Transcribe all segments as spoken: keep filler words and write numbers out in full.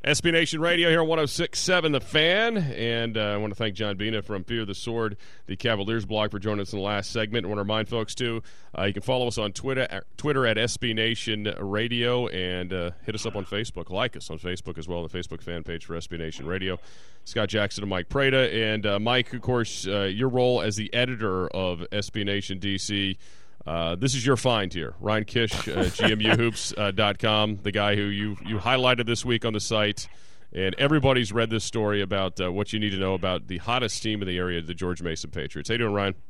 S B Nation Radio here on one oh six point seven The Fan, and uh, I want to thank John Bina from Fear the Sword, the Cavaliers blog, for joining us in the last segment. I want to remind folks, too, uh, you can follow us on Twitter, at, Twitter at S B Nation Radio, and uh, hit us up on Facebook. Like us on Facebook as well, the Facebook fan page for S B Nation Radio. Scott Jackson and Mike Prada. And, uh, Mike, of course, uh, your role as the editor of S B Nation D C, Uh, this is your find here. Ryan Kish, uh, G M U hoops dot com, the guy who you, you highlighted this week on the site. And everybody's read this story about uh, what you need to know about the hottest team in the area, the George Mason Patriots. How you doing, Ryan?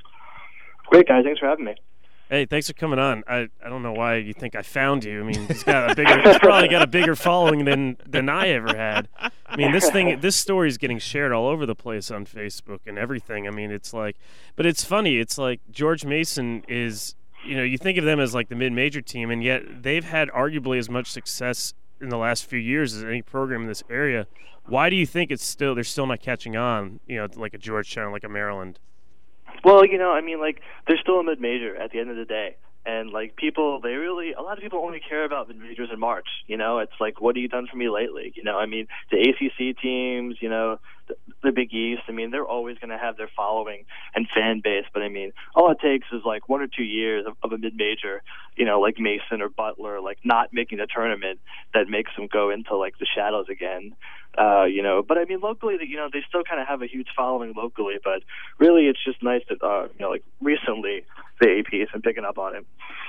Great, guys. Thanks for having me. Hey, thanks for coming on. I, I don't know why you think I found you. I mean, he's got a bigger, he's probably got a bigger following than, than I ever had. I mean, this thing, this story is getting shared all over the place on Facebook and everything. I mean, it's like, but it's funny. It's like George Mason is, you know, you think of them as like the mid-major team, and yet they've had arguably as much success in the last few years as any program in this area. Why do you think it's still, they're still not catching on, you know, like a Georgetown, like a Maryland? Well, you know, I mean, like, they're still a mid-major at the end of the day. And, like, people, they really, a lot of people only care about mid-majors in March. You know, it's like, what have you done for me lately? You know, I mean, the A C C teams, you know, the, the Big East, I mean, they're always going to have their following and fan base. But, I mean, all it takes is, like, one or two years of, of a mid-major, you know, like Mason or Butler, like, not making the tournament that makes them go into, like, the shadows again. Uh, you know, but I mean, locally, you know, they still kind of have a huge following locally, but really it's just nice that, uh, you know, like recently the A P has been picking up on him.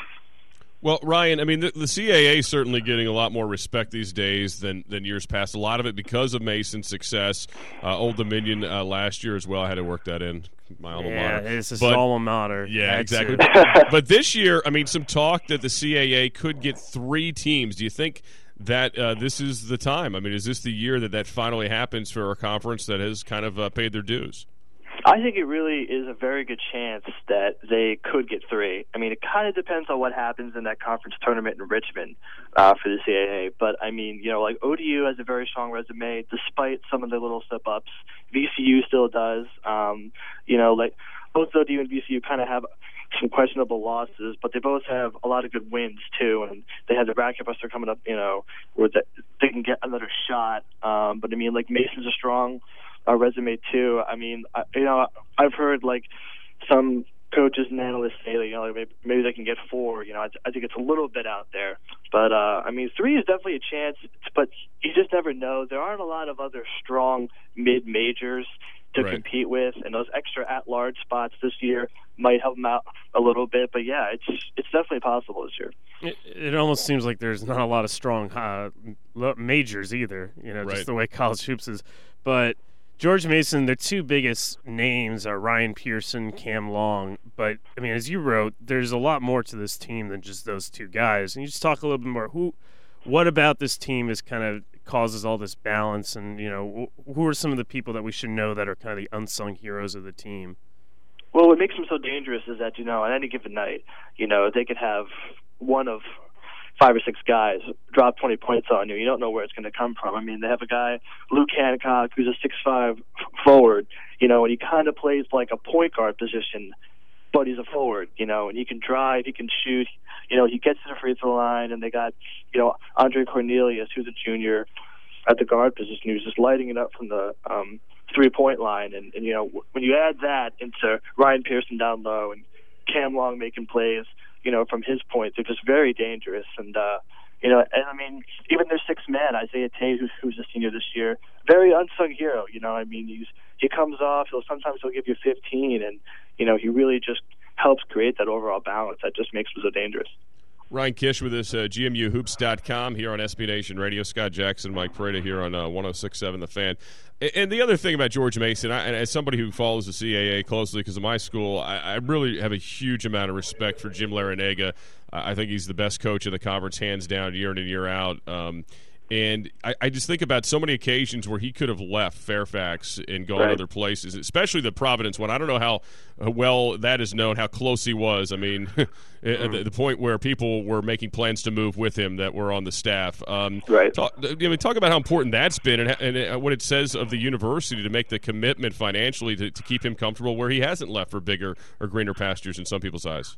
Well, Ryan, I mean, the, the C A A is certainly getting a lot more respect these days than, than years past. A lot of it because of Mason's success. Uh, Old Dominion uh, last year as well. I had to work that in. My alma yeah, mater. it's his but, alma mater. Yeah, That's exactly. But this year, I mean, some talk that the C A A could get three teams. Do you think that uh, this is the time? I mean, is this the year that that finally happens for a conference that has kind of uh, paid their dues? I think it really is a very good chance that they could get three. I mean, it kind of depends on what happens in that conference tournament in Richmond uh, for the C A A. But, I mean, you know, like O D U has a very strong resume despite some of their little slip-ups. V C U still does. Um, you know, like both O D U and V C U kind of have some questionable losses, but they both have a lot of good wins, too. And they have the bracket buster coming up, you know, where they can get another shot. Um, but, I mean, like Mason's a strong uh, resume, too. I mean, I, you know, I've heard, like, some coaches and analysts say that, you know, maybe, maybe they can get four. You know, I, I think it's a little bit out there. But, uh, I mean, three is definitely a chance, but you just never know. There aren't a lot of other strong mid-majors to right. compete with, and those extra at-large spots this year might help them out a little bit. But, yeah, it's it's definitely possible this year. It, it almost seems like there's not a lot of strong uh, majors either, you know, right. just the way college hoops is. But George Mason, their two biggest names are Ryan Pearson, Cam Long. But, I mean, as you wrote, there's a lot more to this team than just those two guys. And you just talk a little bit more. Who, what about this team is kind of causes all this balance? And, you know, who are some of the people that we should know that are kind of the unsung heroes of the team? Well, what makes them so dangerous is that, you know, on any given night, you know, they could have one of five or six guys drop twenty points on you. You don't know where it's going to come from. I mean, they have a guy, Luke Hancock, who's a six five forward, you know, and he kind of plays like a point guard position, but he's a forward, you know, and he can drive, he can shoot, you know, he gets to the free throw line, and they got, you know, Andre Cornelius, who's a junior at the guard position, who's just lighting it up from the um, three-point line. And, and, you know, when you add that into Ryan Pearson down low and Cam Long making plays, you know, from his point, they're just very dangerous. And, uh, you know, and I mean, even their sixth man, Isaiah Tate, who's, who's a senior this year, very unsung hero. You know, I mean, he's he comes off, he'll sometimes he'll give you fifteen, and, you know, he really just helps create that overall balance that just makes him so dangerous. Ryan Kish with us, uh, G M U hoops dot com here on S B Nation Radio. Scott Jackson, Mike Prada here on uh, one oh six point seven The Fan. And, and the other thing about George Mason, I, and as somebody who follows the C A A closely because of my school, I, I really have a huge amount of respect for Jim Larrañaga. Uh, I think he's the best coach in the conference, hands down, year in and year out. Um, And I, I just think about so many occasions where he could have left Fairfax and gone right. other places, especially the Providence one. I don't know how well that is known, how close he was. I mean, mm. the, the point where people were making plans to move with him that were on the staff. Um, right. Talk, I mean, talk about how important that's been and, and what it says of the university to make the commitment financially to, to keep him comfortable where he hasn't left for bigger or greener pastures in some people's eyes.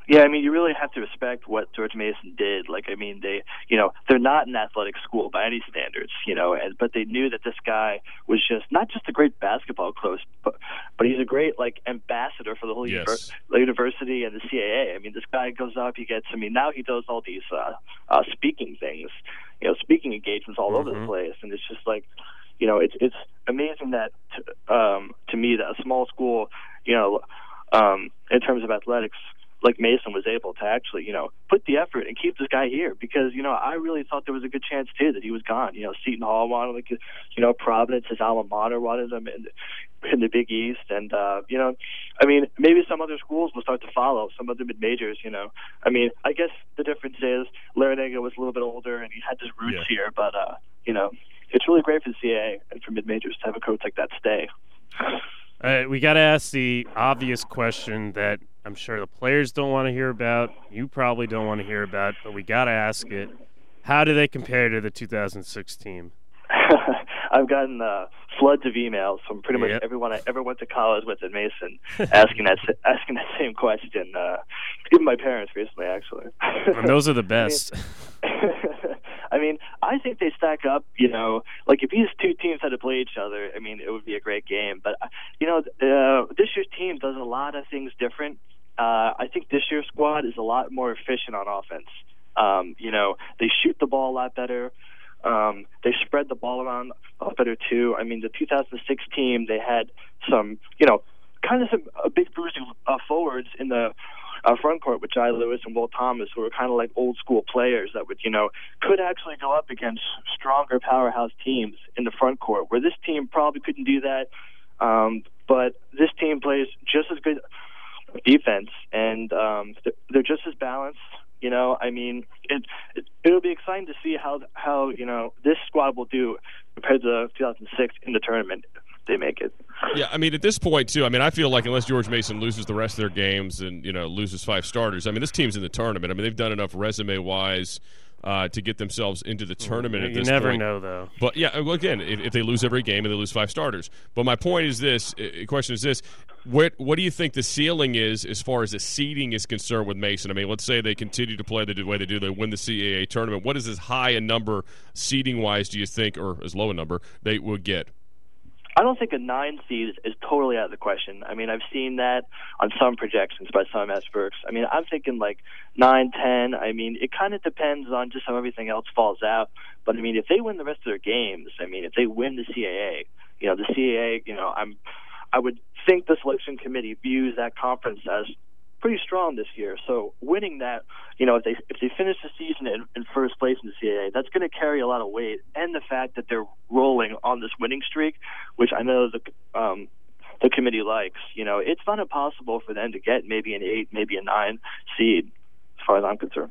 Yeah, I mean, you really have to respect what George Mason did. Like, I mean, they, you know, they're not an athletic school by any standards, you know, and but they knew that this guy was just not just a great basketball coach, but but he's a great like ambassador for the whole yes. univer- the university and the C A A. I mean, this guy goes up, he gets. I mean, now he does all these uh, uh, speaking things, you know, speaking engagements all mm-hmm. over the place, and it's just like, you know, it's it's amazing that to, um, to me that a small school, you know, um, in terms of athletics, like Mason was able to actually, you know, put the effort and keep this guy here because, you know, I really thought there was a good chance, too, that he was gone. You know, Seton Hall wanted him, you know, Providence, his alma mater, wanted him in, in the Big East. And, uh, you know, I mean, maybe some other schools will start to follow, some other mid-majors, you know. I mean, I guess the difference is Larranaga was a little bit older and he had his roots yeah. here. But, uh, you know, it's really great for the C A A and for mid-majors to have a coach like that stay. Uh, we got to ask the obvious question that I'm sure the players don't want to hear about. You probably don't want to hear about, but we got to ask it. How do they compare to the two thousand six team? I've gotten uh, floods of emails from pretty much yep. everyone I ever went to college with at Mason asking that asking that same question. Uh, even my parents recently, actually. And those are the best. I mean, I mean, I think they stack up, you know, like if these two teams had to play each other, I mean, it would be a great game. But, you know, uh, this year's team does a lot of things different. Uh, I think this year's squad is a lot more efficient on offense. Um, you know, they shoot the ball a lot better. Um, they spread the ball around a lot better, too. I mean, the two thousand six team, they had some, you know, kind of some uh, big bruising uh, forwards in the Uh, front court with Jai Lewis and Will Thomas, who were kind of like old school players that would, you know, could actually go up against stronger powerhouse teams in the front court, where this team probably couldn't do that. Um, but this team plays just as good defense, and um, they're just as balanced. You know, I mean, it, it it'll be exciting to see how how you know this squad will do compared to two thousand six in the tournament. They make it. Yeah, I mean, at this point, too, I mean, I feel like unless George Mason loses the rest of their games and, you know, loses five starters, I mean, this team's in the tournament. I mean, they've done enough resume-wise uh, to get themselves into the tournament you at this never point. know, though. But, yeah, well, again, if, if they lose every game and they lose five starters. But my point is this, the question is this, what, what do you think the ceiling is as far as the seeding is concerned with Mason? I mean, let's say they continue to play the way they do, they win the C A A tournament. What is as high a number seeding-wise do you think, or as low a number, they would get? I don't think a nine seed is, is totally out of the question. I mean, I've seen that on some projections by some experts. I mean, I'm thinking like nine, ten. I mean, it kind of depends on just how everything else falls out. But I mean, if they win the rest of their games, I mean, if they win the C A A, you know, the C A A, you know, I'm, I would think the selection committee views that conference as pretty strong this year. So winning that, you know, if they if they finish the season in, in first place in the C A A, that's going to carry a lot of weight. And the fact that they're rolling on this winning streak, which I know the um, the committee likes, you know, it's not impossible for them to get maybe an eight, maybe a nine seed, as far as I'm concerned.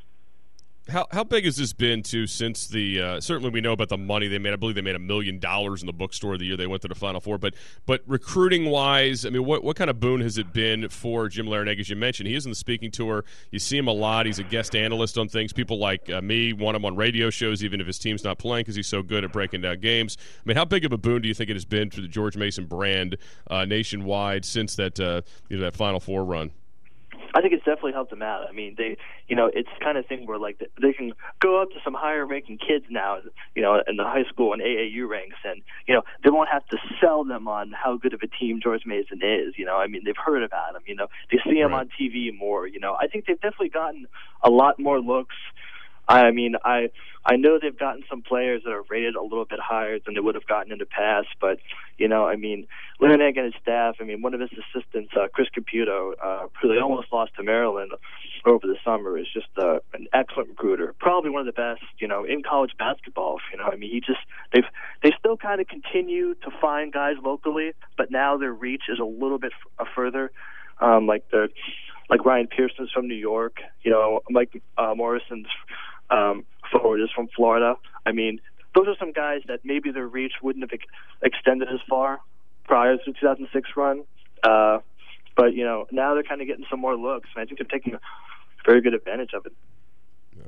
How how big has this been to since the uh, certainly we know about the money they made. I believe they made a million dollars in the bookstore the year they went to the Final Four. But but recruiting wise, I mean, what what kind of boon has it been for Jim Larranaga? As you mentioned, he is in the speaking tour. You see him a lot. He's a guest analyst on things. People like uh, me want him on radio shows, even if his team's not playing, because he's so good at breaking down games. I mean, how big of a boon do you think it has been for the George Mason brand uh, nationwide since that uh, you know that Final Four run? I think it's definitely helped them out. I mean, they, you know, it's the kind of thing where like they can go up to some higher-ranking kids now, you know, in the high school and A A U ranks, and you know they won't have to sell them on how good of a team George Mason is. You know, I mean, they've heard about him. You know, they see him right. on T V more. You know, I think they've definitely gotten a lot more looks. I mean, I I know they've gotten some players that are rated a little bit higher than they would have gotten in the past, but, you know, I mean, Larranaga and his staff, I mean, one of his assistants, uh, Chris Caputo, uh, who they almost lost to Maryland over the summer, is just uh, an excellent recruiter, probably one of the best, you know, in college basketball. You know, I mean, he just, they've, they still kind of continue to find guys locally, but now their reach is a little bit f- further. Um, like the, like Ryan Pearson's from New York, you know, Mike uh, Morrison's Um, forward is from Florida. I mean, those are some guys that maybe their reach wouldn't have ex- extended as far prior to the two thousand six run. Uh, but, you know, now they're kind of getting some more looks, and I think they're taking very good advantage of it.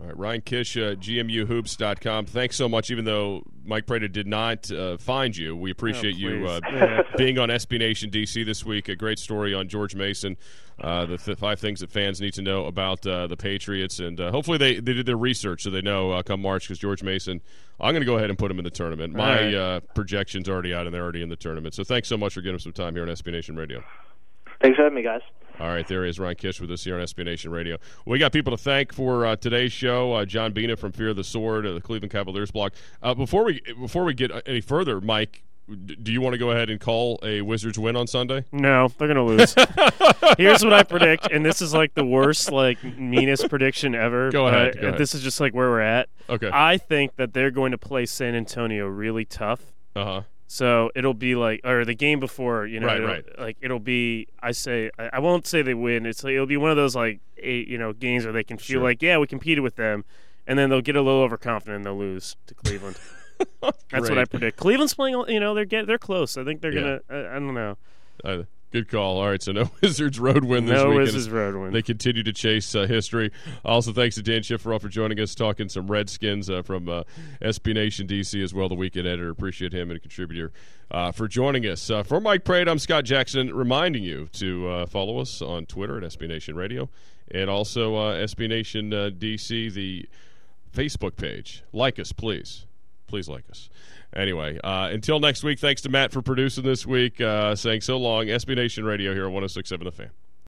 All right, Ryan Kish, uh, G M U hoops dot com. Thanks so much, even though Mike Prada did not uh, find you. We appreciate oh, you uh, yeah. being on S B Nation D C this week. A great story on George Mason, uh, the th- five things that fans need to know about uh, the Patriots. And uh, hopefully they, they did their research so they know uh, come March, because George Mason, I'm going to go ahead and put him in the tournament. My right. uh, projection's already out, and they're already in the tournament. So thanks so much for getting us some time here on S B Nation Radio. Thanks for having me, guys. All right, there is Ryan Kish with us here on S B Nation Radio. We got people to thank for uh, today's show. Uh, John Bina from Fear of the Sword, uh, the Cleveland Cavaliers blog. Uh, before we before we get any further, Mike, d- do you want to go ahead and call a Wizards win on Sunday? No, they're gonna lose. Here's what I predict, and this is like the worst, like meanest prediction ever. Go ahead, Uh, go ahead. This is just like where we're at. Okay. I think that they're going to play San Antonio really tough. Uh huh. So it'll be like, or the game before, you know, Right, it'll, right. like it'll be. I say, I, I won't say they win. It's like, it'll be one of those like, eight, you know, games where they can feel Sure. like, yeah, we competed with them, and then they'll get a little overconfident and they'll lose to Cleveland. That's what I predict. Cleveland's playing, you know, they're get they're close. I think they're Yeah. gonna. I, I don't know. Uh, good call. All right, so no Wizards road win this No weekend. Wizards road win. They continue to chase uh, history. Also, thanks to Dan Schifferoff for joining us, talking some Redskins uh, from uh, S B Nation D C as well, the weekend editor. Appreciate him and a contributor uh, for joining us. Uh, for Mike Prade, I'm Scott Jackson, reminding you to uh, follow us on Twitter at S B Nation Radio, and also uh, S B Nation uh, D C, the Facebook page. Like us, please. Please like us. Anyway, uh, until next week, thanks to Matt for producing this week, uh, saying so long. S B Nation Radio here on one oh six point seven The Fan.